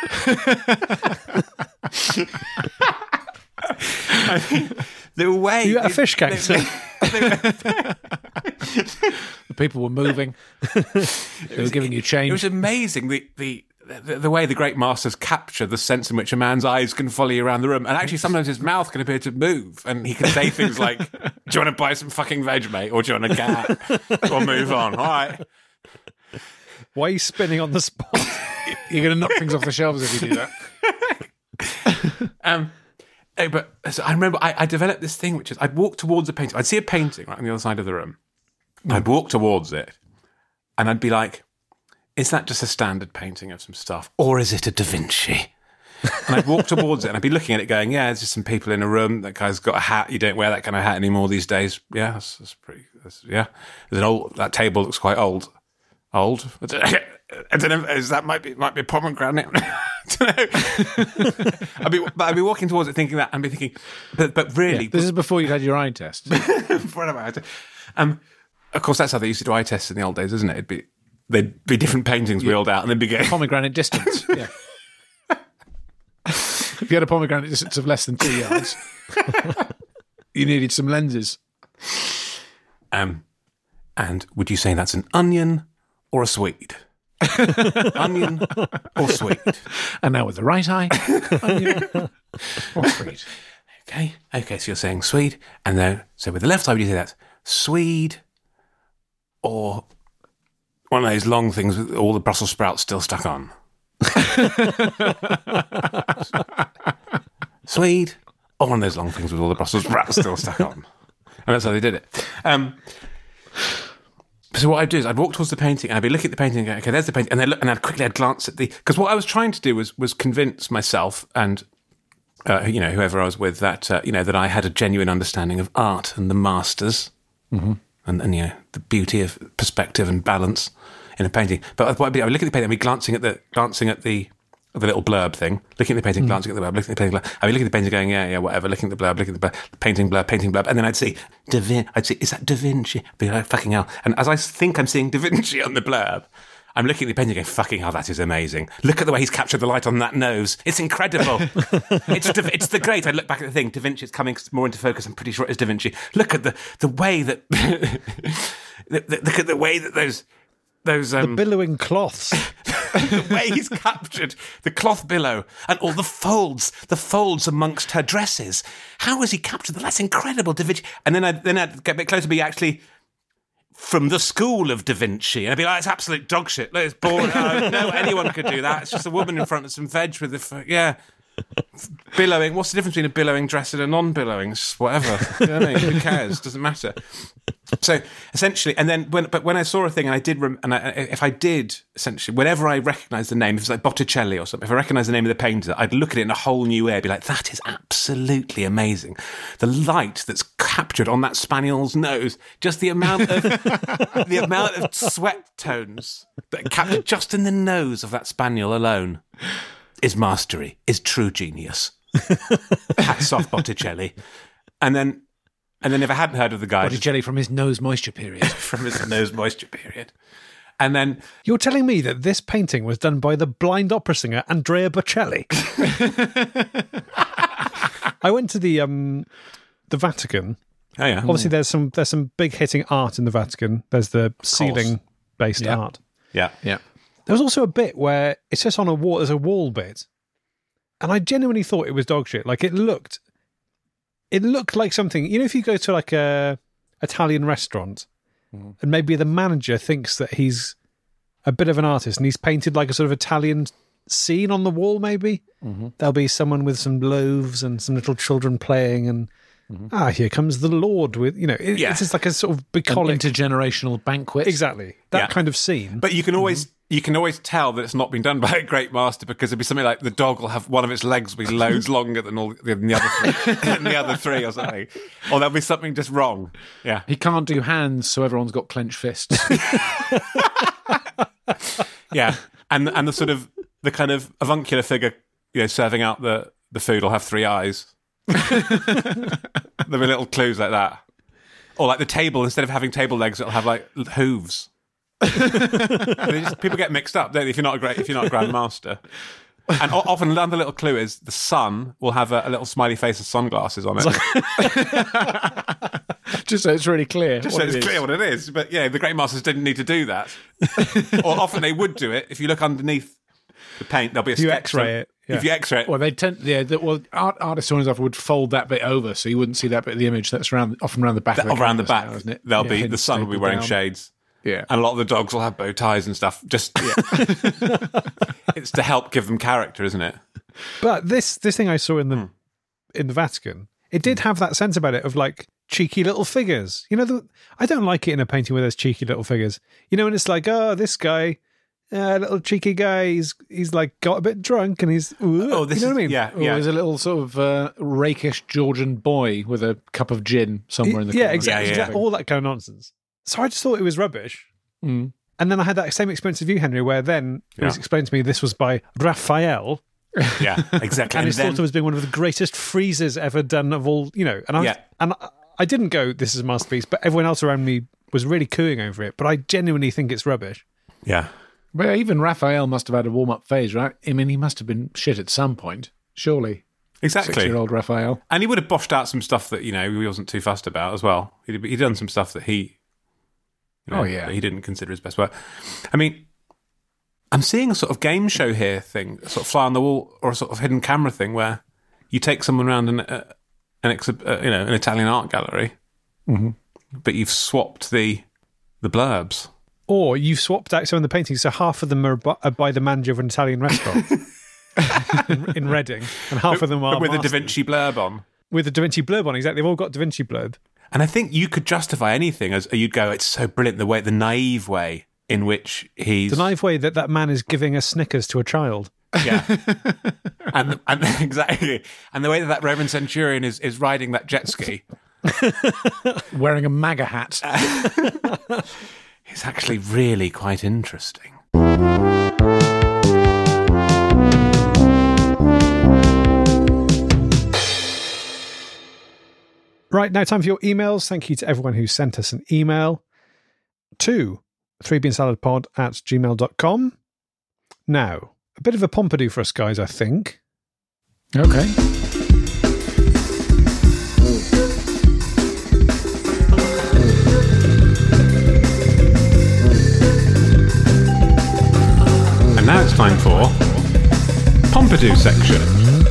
I mean, the way you at a fish counter. The people were moving. They were was, giving you change. It was amazing the, the the the way the great masters capture the sense in which a man's eyes can follow you around the room, and actually sometimes his mouth can appear to move, and he can say things like, "Do you want to buy some fucking veg, mate, or do you want a cat, or move on?" All right. Why are you spinning on the spot? You're going to knock things off the shelves if you do that. um, but so I remember I, I developed this thing, which is I'd walk towards a painting. I'd see a painting right on the other side of the room. Mm. I'd walk towards it, and I'd be like, "Is that just a standard painting of some stuff, or is it a Da Vinci?" And I'd walk towards it, and I'd be looking at it, going, "Yeah, there's just some people in a room. That guy's got a hat. You don't wear that kind of hat anymore these days. Yeah, that's, that's pretty. That's, yeah, there's an old. That table looks quite old." Old? I don't, I don't know. Is that might be might be a pomegranate? I don't know. I'd be, but I'd be walking towards it, thinking that, and be thinking, but but really, yeah, this is before you had your eye test. Before I had to, um, of course, that's how they used to do eye tests in the old days, isn't it? It'd be there'd be different paintings yeah. wheeled out, and they'd be going pomegranate distance. Yeah. If you had a pomegranate distance of less than two yards, you needed some lenses. Um, and would you say that's an onion? Or a Swede? Onion or Swede? And now with the right eye, onion or Swede. Okay, okay, so you're saying Swede, and then, so with the left eye, would you say that's Swede or one of those long things with all the Brussels sprouts still stuck on? Swede or one of those long things with all the Brussels sprouts still stuck on? And that's how they did it. Um... So what I'd do is I'd walk towards the painting and I'd be looking at the painting and go, okay, there's the painting. And, then look, and I'd quickly I'd glance at the... Because what I was trying to do was was convince myself and, uh, you know, whoever I was with that, uh, you know, that I had a genuine understanding of art and the masters mm-hmm. and, and, you know, the beauty of perspective and balance in a painting. But what I'd be, I would look at the painting and I'd be glancing at the, glancing at the, the little blurb thing, looking at the painting, mm. glancing at the blurb, looking at the painting, blurb. I'd be looking at the painting going, yeah, yeah, whatever, looking at the blurb, looking at the blurb, painting blurb, painting blurb, and then I'd see Da Vinci, I'd see, is that Da Vinci? I'd be like, fucking hell. And as I think I'm seeing Da Vinci on the blurb, I'm looking at the painting going, fucking hell, that is amazing. Look at the way he's captured the light on that nose. It's incredible. it's da, it's the great. I look back at the thing, Da Vinci is coming more into focus. I'm pretty sure it is Da Vinci. Look at the, the way that, look at the way that those, those, um, the billowing cloths. The way he's captured the cloth billow and all the folds, the folds amongst her dresses. How has he captured that? That's incredible, Da Vinci. And then I'd, then I'd get a bit closer, be actually from the school of Da Vinci. And I'd be like, it's absolute dog shit. Look, it's boring. Oh, no, anyone could do that. It's just a woman in front of some veg with the, f- yeah. Billowing. What's the difference between a billowing dress and a non-billowing? It's whatever. You know what I mean? Who cares? Doesn't matter. So essentially, and then when, but when I saw a thing, and I did, rem- and I, if I did essentially, whenever I recognised the name, if it's like Botticelli or something, if I recognised the name of the painter, I'd look at it in a whole new way, be like, that is absolutely amazing. The light that's captured on that spaniel's nose, just the amount of the amount of sweat tones that are captured just in the nose of that spaniel alone is mastery, is true genius. Hats off, Botticelli. And then, and then if I hadn't heard of the guy, Botticelli from his nose moisture period. from his nose moisture period, and then You're telling me that this painting was done by the blind opera singer Andrea Bocelli? I went to the um, the Vatican. oh yeah, Obviously, there's some there's some big hitting art in the Vatican. There's the ceiling based Yeah. art. yeah, Yeah. There was also a bit where it's just on a wall. There's a wall bit, and I genuinely thought it was dog shit. Like it looked, it looked like something. You know, if you go to like a Italian restaurant, and maybe the manager thinks that he's a bit of an artist, and he's painted like a sort of Italian scene on the wall. Maybe there'll be someone with some loaves and some little children playing, and ah, here comes the Lord with you know. It, Yeah. It's just like a sort of An bucolic, intergenerational banquet. exactly that Yeah. kind of scene. But you can always you can always tell that it's not been done by a great master, because it'd be something like the dog will have one of its legs will be loads longer than all than the other three, than the other three or something, or there'll be something just wrong. Yeah, He can't do hands, so everyone's got clenched fists. yeah, and and the sort of the kind of avuncular figure, you know, serving out the the food will have three eyes. There'll be little clues like that, or like the table, instead of having table legs, it'll have like hooves. They just- people get mixed up, don't they, if you're not a great if you're not a grand master. And o- often another little clue is the sun will have a, a little smiley face with sunglasses on it. Just so it's really clear. Just what so it's it is. clear what it is. But yeah, the great masters didn't need to do that. Or often they would do it. If you look underneath the paint, there'll be a you sketch X-ray from- it, yeah. If you X-ray it, Well, they tend, yeah. The, well, art, artists always often would fold that bit over, so you wouldn't see that bit of the image. That's around, often around the back. of the around the canvas back, now, isn't it? there'll Yeah, be the hints sun will be stapled wearing down. shades. Yeah, And a lot of the dogs will have bow ties and stuff. Just it's to help give them character, isn't it? But this this thing I saw in the Hmm. in the Vatican, it did have that sense about it of like cheeky little figures. You know, the, I don't like it in a painting where there's cheeky little figures. You know, and it's like, oh, this guy, uh, little cheeky guy, he's he's like got a bit drunk and he's, ooh, Oh, this you know is what I mean? yeah, or yeah. there's a little sort of uh, rakish Georgian boy with a cup of gin somewhere in the yeah, corner. exactly, Yeah, yeah. exactly, all that kind of nonsense. So I just thought it was rubbish. Mm. And then I had that same experience of you, Henry, where then it was Yeah. explained to me this was by Raphael, Yeah, exactly. and And it's then, thought of as being one of the greatest friezes ever done of all, you know. And I was, Yeah. and I- I didn't go, this is a masterpiece, but everyone else around me was really cooing over it. But I genuinely think it's rubbish. yeah, Well, even Raphael must have had a warm-up phase, right? I mean, he must have been shit at some point, surely. exactly. Six-year-old Raphael. And he would have boshed out some stuff that you know he wasn't too fussed about as well. He'd he'd done some stuff that he, you know, Oh, yeah. that he didn't consider his best work. I mean, I'm seeing a sort of game show here thing, a sort of fly on the wall or a sort of hidden camera thing where you take someone around an uh, an exhib- uh, you know an Italian art gallery, Mhm. but you've swapped the the blurbs. Or you've swapped out some of the paintings, so half of them are by, are by the manager of an Italian restaurant in, in Reading, and half of them are But with a Da masters. Vinci blurb on. with a Da Vinci blurb on. Exactly, they've all got Da Vinci blurb. And I think you could justify anything as you'd go, it's so brilliant the way, the naive way in which he's The naive way that that man is giving a Snickers to a child. yeah, and and exactly, and the way that that Roman centurion is is riding that jet ski Wearing a MAGA hat. is actually really quite interesting. Right, now time for your emails. Thank you to everyone who sent us an email to three bean salad pod at gmail dot com. Now, a bit of a Pompidou for us guys, I think. Okay. And now it's time for Pompidou section.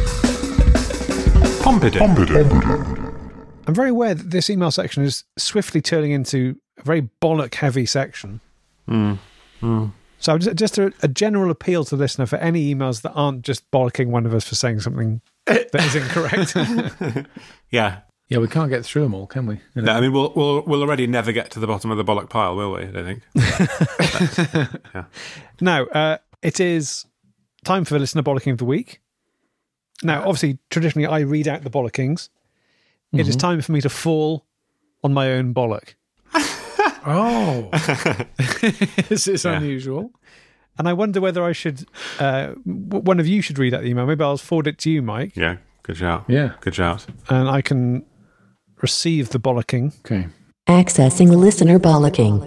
Pompidou. I'm very aware that this email section is swiftly turning into a very bollock heavy section. So just, just a, a general appeal to the listener for any emails that aren't just bollocking one of us for saying something that is incorrect. Yeah. Yeah, we can't get through them all, can we? You know? No, I mean, we'll, we'll we'll already never get to the bottom of the bollock pile, will we? I don't think. yeah. Now, uh, it is time for the listener bollocking of the week. Now, obviously, traditionally, I read out the bollockings. It is time for me to fall on my own bollock. Oh, this is Yeah. unusual. And I wonder whether I should, uh, w- one of you should read out the email. Maybe I'll forward it to you, Mike, Yeah. Good shout. Yeah. Good shout. and I can receive the bollocking. Okay. Accessing listener bollocking.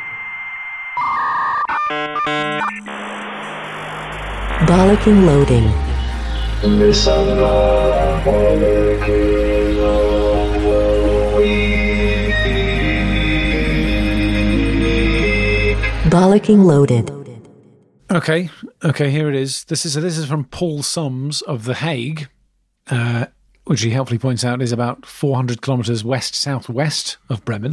Bollocking loading. Bollocking loaded. Okay. Okay. Here it is. This is this is from Paul Sums of The Hague, uh, which he helpfully points out is about four hundred kilometres west southwest of Bremen.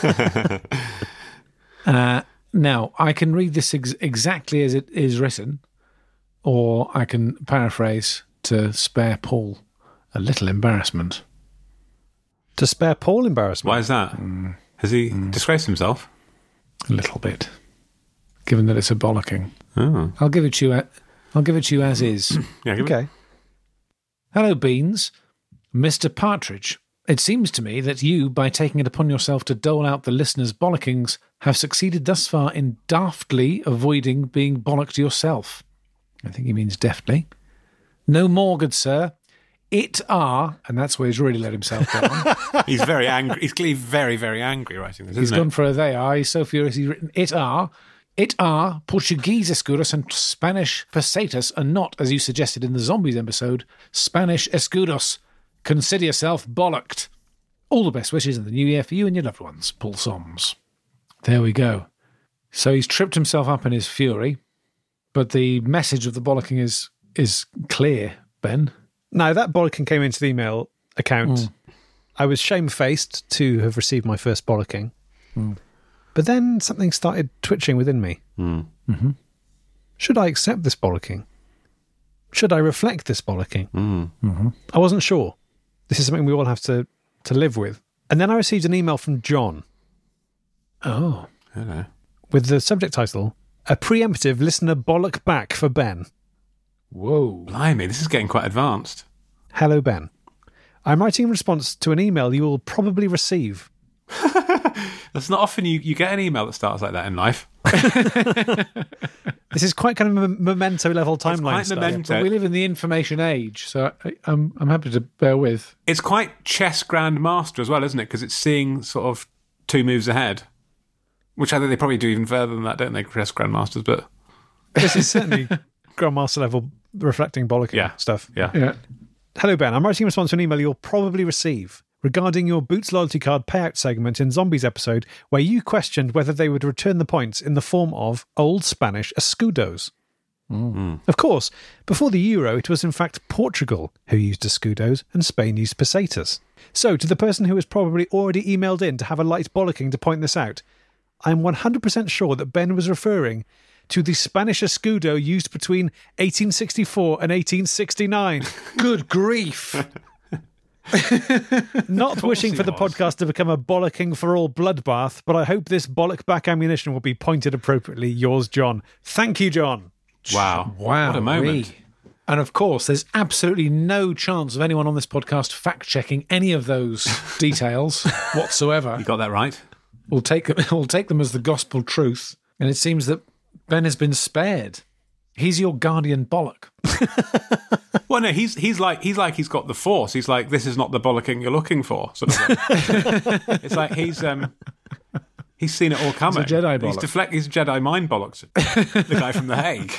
uh, now I can read this ex- exactly as it is written, or I can paraphrase to spare Paul a little embarrassment. To spare Paul embarrassment. Why is that? Has he disgraced himself? A little bit, given that it's a bollocking. Oh. I'll give it to you. a- I'll give it to you as is. Yeah. Give it- Okay. Hello, Beans. Mister Partridge. It seems to me that you, by taking it upon yourself to dole out the listeners' bollockings, have succeeded thus far in daftly avoiding being bollocked yourself. I think he means deftly. No more, good sir. It are, and that's where he's really let himself down. He's very angry. He's clearly very, very angry writing this, He's isn't gone it? for a they are. He's so furious he's written it are. It are Portuguese escudos and Spanish pesetas, and not, as you suggested in the Zombies episode, Spanish escudos. Consider yourself bollocked. All the best wishes in the new year for you and your loved ones, Paul Soms. There we go. So he's tripped himself up in his fury, but the message of the bollocking is is clear, Ben. Now, that bollocking came into the email account. I was shamefaced to have received my first bollocking. But then something started twitching within me. Mm-hmm. Should I accept this bollocking? Should I reflect this bollocking? Mm-hmm. I wasn't sure. This is something we all have to, to live with. And then I received an email from John Oh. Hello. with the subject title, A Preemptive Listener Bollock Back for Ben. Whoa. Blimey, this is getting quite advanced. Hello, Ben. I'm writing in response to an email you will probably receive. That's not often you, you get an email that starts like that in life. This is quite kind of a memento level timeline quite stuff. memento. But we live in the information age, so I, I'm I'm happy to bear with. It's quite chess grandmaster as well, isn't it? Because it's seeing sort of two moves ahead, which I think they probably do even further than that, don't they, chess grandmasters? But This is certainly Grandmaster level reflecting bollocking Yeah. stuff. yeah. Yeah. Hello, Ben. I'm writing in response to an email you'll probably receive regarding your Boots loyalty card payout segment in Zombies episode, where you questioned whether they would return the points in the form of Old Spanish escudos. Of course, before the Euro, it was in fact Portugal who used escudos and Spain used pesetas. So, to the person who has probably already emailed in to have a light bollocking to point this out, I'm one hundred percent sure that Ben was referring to the Spanish escudo used between eighteen sixty-four and eighteen sixty-nine. Good grief. Not wishing he for the was. podcast to become a bollocking for all bloodbath, but I hope this bollock back ammunition will be pointed appropriately. Yours, John. Thank you, John. Wow. Wow. What a moment. And of course, there's absolutely no chance of anyone on this podcast fact checking any of those details whatsoever. You got that right. We'll take them, we'll take them as the gospel truth. And it seems that Ben has been spared. He's your guardian bollock. Well, no, he's he's like he's like he's got the force. He's like, this is not the bollocking you're looking for. Sort of thing. It's like he's um he's seen it all coming. He's a Jedi He's bollock. deflect. He's Jedi mind bollocks. The guy from The Hague.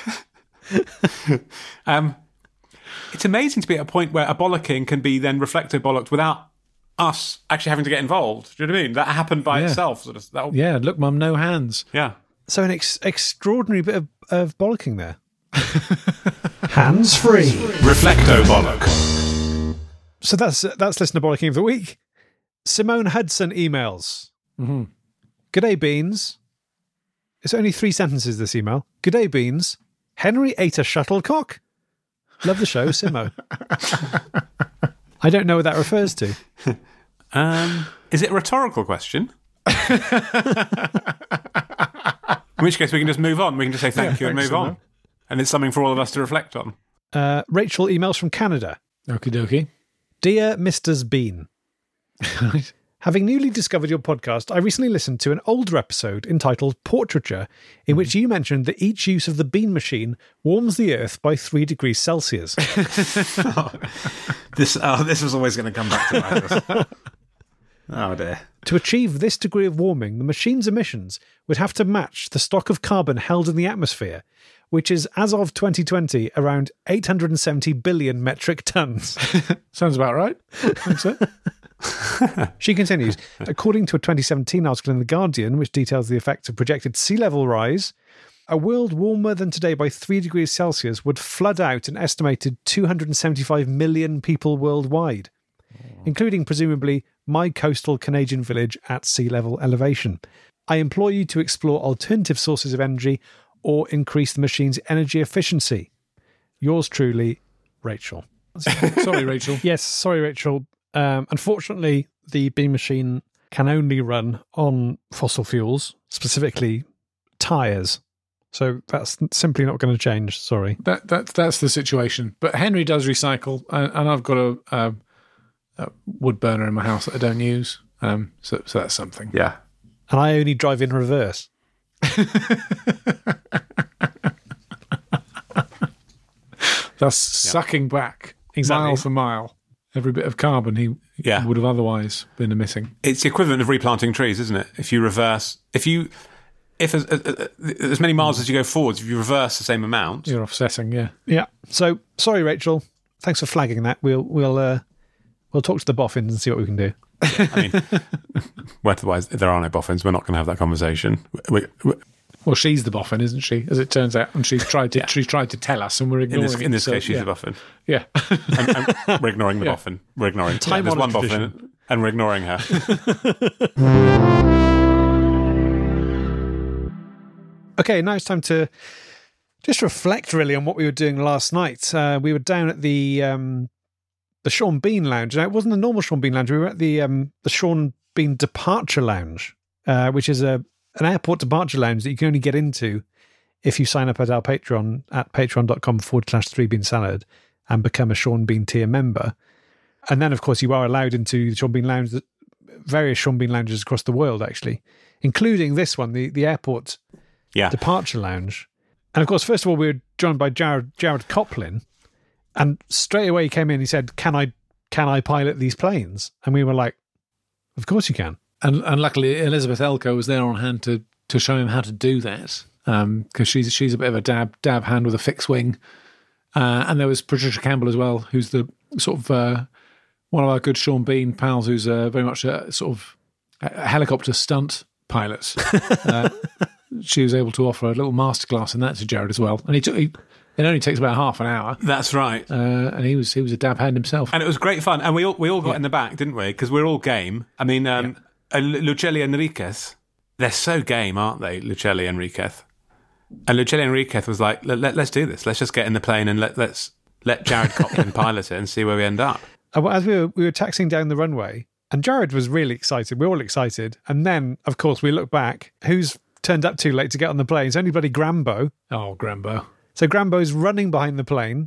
um, it's amazing to be at a point where a bollocking can be then reflective bollocked without us actually having to get involved. Do you know what I mean? That happened by Yeah. itself. Sort of. That'll, Yeah, look, Mum, no hands. yeah. So, an ex- extraordinary bit of, of bollocking there. Hands free. Reflecto bollock. So, that's that's listener bollocking of the week. Simone Hudson emails. Mm-hmm. G'day, Beans. It's only three sentences, this email. Good day, Beans. Henry ate a shuttlecock? Love the show, Simo. I don't know what that refers to. Um, is it a rhetorical question? In which case we can just move on. We can just say thank Yeah, you and thanks, move Simo. on. And it's something for all of us to reflect on. Uh, Rachel emails from Canada. Okie dokie. Dear Mister Bean, having newly discovered your podcast, I recently listened to an older episode entitled Portraiture, in which you mentioned that each use of the bean machine warms the Earth by three degrees Celsius. This oh, this was always going to come back to matters. Oh dear. To achieve this degree of warming, the machine's emissions would have to match the stock of carbon held in the atmosphere, which is, as of twenty twenty, around eight hundred seventy billion metric tons. Sounds about right. I think so. She continues, according to a twenty seventeen article in The Guardian, which details the effects of projected sea level rise, a world warmer than today by three degrees Celsius would flood out an estimated two hundred seventy-five million people worldwide, including presumably my coastal Canadian village at sea level elevation. I implore you to explore alternative sources of energy or increase the machine's energy efficiency. Yours truly, Rachel. Sorry, Rachel. Yes, sorry, Rachel. Um, unfortunately, the bean machine can only run on fossil fuels, specifically tyres. So that's simply not going to change. Sorry. That that's that's the situation. But Henry does recycle, and, and I've got a, a, a wood burner in my house that I don't use. Um, so so that's something. Yeah. And I only drive in reverse. That's sucking back Exactly. mile for mile every bit of carbon he Yeah. would have otherwise been emitting. It's the equivalent of replanting trees, isn't it? If you reverse, if you, if as, as, as many miles as you go forwards, if you reverse the same amount, You're offsetting, yeah. Yeah. So sorry, Rachel. Thanks for flagging that. We'll we'll uh, we'll talk to the boffins and see what we can do. I mean, otherwise there are no boffins. We're not going to have that conversation. We, we, Well, she's the boffin, isn't she? As it turns out, and she's tried to she's tried to tell us, and we're in ignoring this, it. in this so, case, she's yeah. a boffin. Yeah. And, and we're ignoring the Yeah. boffin. We're ignoring. Time there's one honoured boffin, and we're ignoring her. Okay, now it's time to just reflect really on what we were doing last night. Uh, we were down at the um, the Sean Bean Lounge. Now, it wasn't the normal Sean Bean Lounge. We were at the um, the Sean Bean Departure Lounge, uh, which is a an airport departure lounge that you can only get into if you sign up at our Patreon at patreon.com forward slash three bean salad and become a Sean Bean tier member. And then, of course, you are allowed into the Sean Bean Lounge, various Sean Bean lounges across the world, actually, including this one, the, the airport Yeah. departure lounge. And of course, first of all, we were joined by Jared, Jared Coplin, and straight away he came in, he said, can I, can I pilot these planes? And we were like, of course you can. And, and luckily, Elizabeth Elko was there on hand to, to show him how to do that, because um, she's she's a bit of a dab dab hand with a fixed wing. Uh, and there was Patricia Campbell as well, who's the sort of uh, one of our good Sean Bean pals, who's uh, very much a sort of a helicopter stunt pilot. uh, she was able to offer a little masterclass in that to Jared as well. And he took he, it only takes about half an hour. That's right. Uh, and he was he was a dab hand himself. And it was great fun. And we all we all got Yeah. in the back, didn't we? Because we're all game. I mean, um, uh, Lucelli Enriquez, they're so game, aren't they, Lucelli Enriquez? And Lucelli Enriquez was like, let, let, let's do this. Let's just get in the plane and let, let's let Jared Coplin pilot it and see where we end up. Uh, As we were, we were taxiing down the runway, and Jared was really excited. We were all excited. And then, of course, we look back. Who's turned up too late to get on the plane? It's only bloody Grambo. Oh, Grambo. So Grambo's running behind the plane.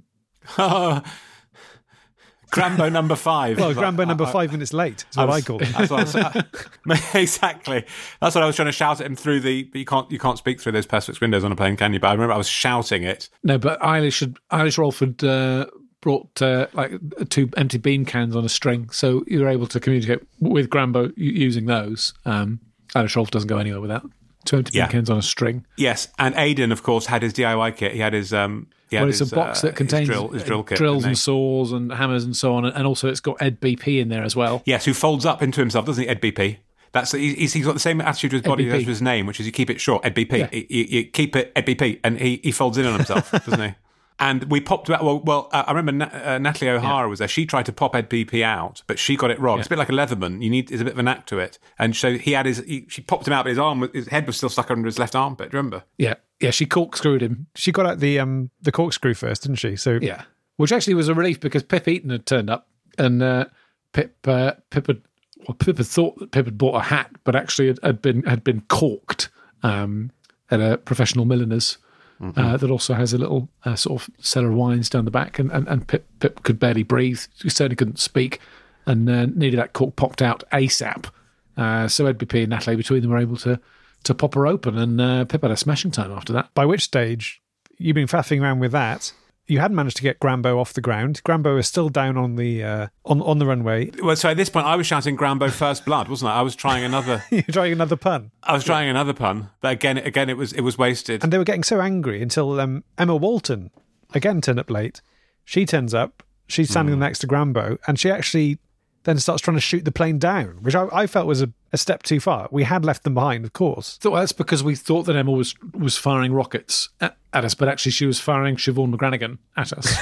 Grambo number five. Well, It's like, Grambo number I- I- five minutes late is what I, was- called it. That's what I was, exactly. That's what I was trying to shout at him through the. But you can't. You can't speak through those Perspex windows on a plane, can you? But I remember I was shouting it. No, but Eilish had, Eilish Rolford uh, brought uh, like two empty bean cans on a string, so you were able to communicate with Grambo u- using those. Um, Eilish Rolford doesn't go anywhere without two empty Yeah. bean cans on a string. Yes, and Aidan, of course, had his D I Y kit. He had his. Um, he had Well, it's his, a box uh, that contains his drill, his drill kit. drills didn't and he? saws and hammers and so on, and also it's got Ed B P in there as well. Yes, who folds up into himself, doesn't he? Ed B P. That's he's, he's got the same attitude to his body Ed B P. as to his name, which is you keep it short. Ed B P. Yeah. You, you- you keep it Ed B P, and he, he folds in on himself, doesn't he? And we popped out. Well, well uh, I remember Na- uh, Natalie O'Hara was there. She tried to pop Ed B P out, but she got it wrong. Yeah. It's a bit like a Leatherman. You need, there's a bit of a knack to it. And so he had his, he, she popped him out, but his arm, his head was still stuck under his left armpit. Do you remember? Yeah, yeah. She corkscrewed him. She got out the um the corkscrew first, didn't she? So Yeah, which actually was a relief because Pip Eaton had turned up, and uh, Pip uh, Pip had well, Pip had thought that Pip had bought a hat, but actually had, had been had been corked um, at a professional milliner's. Mm-hmm. Uh, that also has a little uh, sort of cellar of wines down the back, and, and, and Pip, Pip could barely breathe. He certainly couldn't speak, and uh, needed that cork popped out ASAP. Uh, so Ed B P and Natalie, between them, were able to to pop her open, and uh, Pip had a smashing time after that. by which stage you've been faffing around with that. You hadn't managed to get Grambo off the ground. Grambo is still down on the uh, on on the runway. Well, so at this point, I was shouting Grambo First Blood, wasn't I? I was trying another. You're trying another pun. I was trying another pun, but again, again, it was it was wasted. And they were getting so angry until um, Emma Walton again turned up late. She turns up, she's standing next to Grambo, and she actually then starts trying to shoot the plane down, which I, I felt was a, a step too far. We had left them behind, of course. Thought well, that's because we thought that Emma was was firing rockets at, at us, but actually she was firing Siobhan McGranagan at us,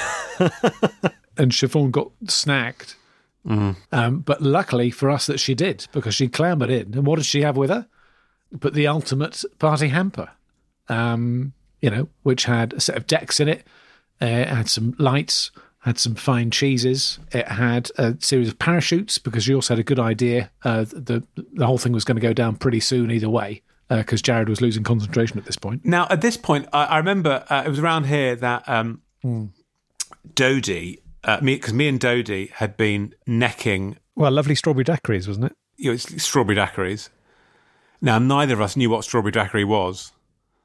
and Siobhan got snagged. Mm. Um, but luckily for us that she did, because she clambered in, and what did she have with her? But the ultimate party hamper, um, you know, which had a set of decks in it, uh, it had some lights, had some fine cheeses. It had a series of parachutes because she also had a good idea. Uh, the the whole thing was going to go down pretty soon either way because uh, Jared was losing concentration at this point. Now, at this point, I, I remember uh, it was around here that um, mm. Dodie, uh, me because me and Dodie had been necking. Well, lovely strawberry daiquiris, wasn't it? You know, it's strawberry daiquiris. Now, neither of us knew what strawberry daiquiri was.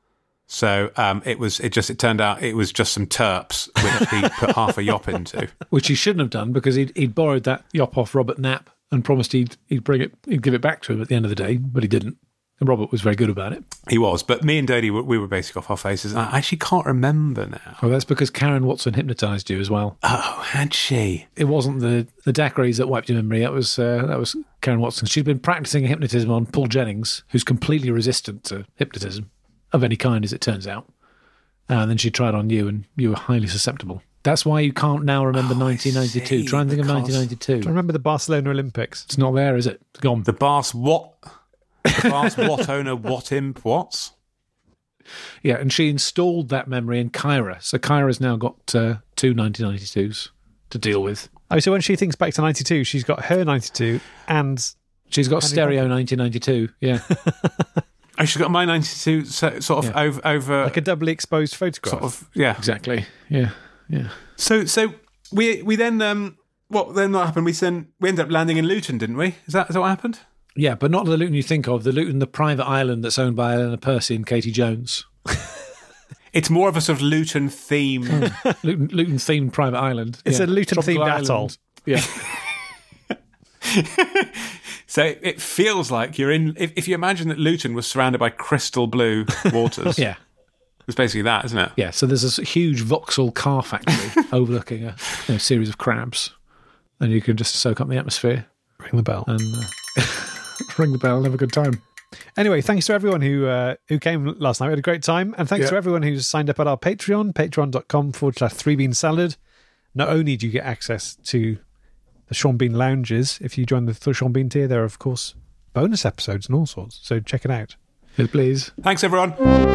So um, it was. It just. It turned out it was just some terps which he put half a yop into, which he shouldn't have done because he'd, he'd borrowed that yop off Robert Knapp and promised he'd he'd bring it, he'd give it back to him at the end of the day, but he didn't. And Robert was very good about it. He was, but me and Dodie were, we were basically off our faces. And I actually can't remember now. Oh, that's because Karen Watson hypnotised you as well. Oh, had she? It wasn't the the daiquiris that wiped your memory. That was uh, that was Karen Watson. She'd been practicing hypnotism on Paul Jennings, who's completely resistant to hypnotism of any kind, as it turns out. Uh, and then she tried on you, and you were highly susceptible. That's why you can't now remember oh, nineteen ninety-two. Try and think of nineteen ninety-two. Do I remember the Barcelona Olympics? It's not there, is it? It's gone. The Bars what? The Bars what owner what imp what's? Yeah, and she installed that memory in Kyra. So Kyra's now got uh, two nineteen ninety-twos to deal with. Oh, so when she thinks back to ninety-two, she's got her ninety-two and... She's got stereo nineteen ninety-two, yeah. Oh, she's got my ninety-two so, sort of yeah. over, over... Like a doubly exposed photograph. Sort of, yeah. Exactly, yeah, yeah. So so we we then... Um, what then what happened? We then we ended up landing in Luton, didn't we? Is that, is that what happened? Yeah, but not the Luton you think of. The Luton, the private island that's owned by Eleanor Percy and Katie Jones. It's more of a sort of Luton theme. Luton, Luton themed private island. It's yeah. a Luton themed atoll. Yeah. So it feels like you're in. If, if you imagine that Luton was surrounded by crystal blue waters, yeah, it's basically that, isn't it? Yeah. So there's this huge Vauxhall car factory overlooking a you know, series of crabs, and you can just soak up the atmosphere. Ring the bell and uh, ring the bell and have a good time. Anyway, thanks to everyone who uh, who came last night. We had a great time, and thanks yeah. to everyone who's signed up at our Patreon, patreon.com forward slash three bean salad. Not only do you get access to the Sean Bean lounges, if you join the Sean Bean tier, there are, of course, bonus episodes and all sorts. So check it out. Yes, please. Thanks, everyone.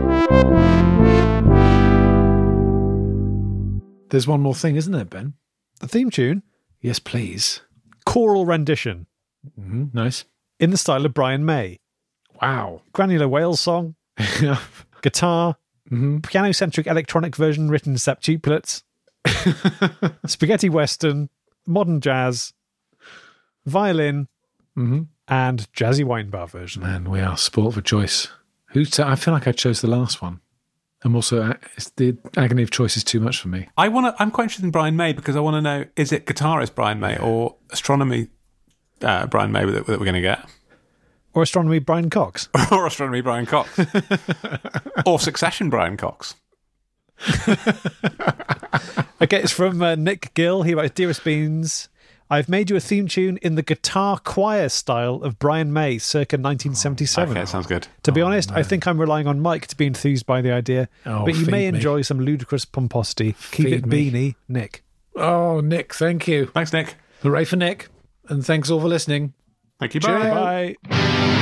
There's one more thing, isn't there, Ben? The theme tune? Yes, please. Choral rendition. Mm-hmm. Nice. In the style of Brian May. Wow. Granular Wales song. Guitar. Mm-hmm. Piano-centric electronic version written in septuplets. Spaghetti Western. Modern jazz, violin, mm-hmm. and jazzy wine bar version. Man, we are sport for choice. Who? T- I feel like I chose the last one. I'm also uh, it's the agony of choice is too much for me. I want to. I'm quite interested in Brian May because I want to know: is it guitarist Brian May or astronomy uh, Brian May that, that we're going to get, or astronomy Brian Cox, or astronomy Brian Cox, or Succession Brian Cox? Okay, it's from uh, Nick Gill. He writes, Dearest Beans, I've made you a theme tune in the guitar choir style of Brian May, circa nineteen seventy-seven. Okay, sounds good. To be honest, I think I'm relying on Mike to be enthused by the idea, Oh, but you may feed me. enjoy some ludicrous pomposity. Keep Feed it me. beanie, Nick. Oh, Nick, thank you. Thanks, Nick. Hooray for Nick. And thanks all for listening. Thank you. Cheerio. Bye. Bye.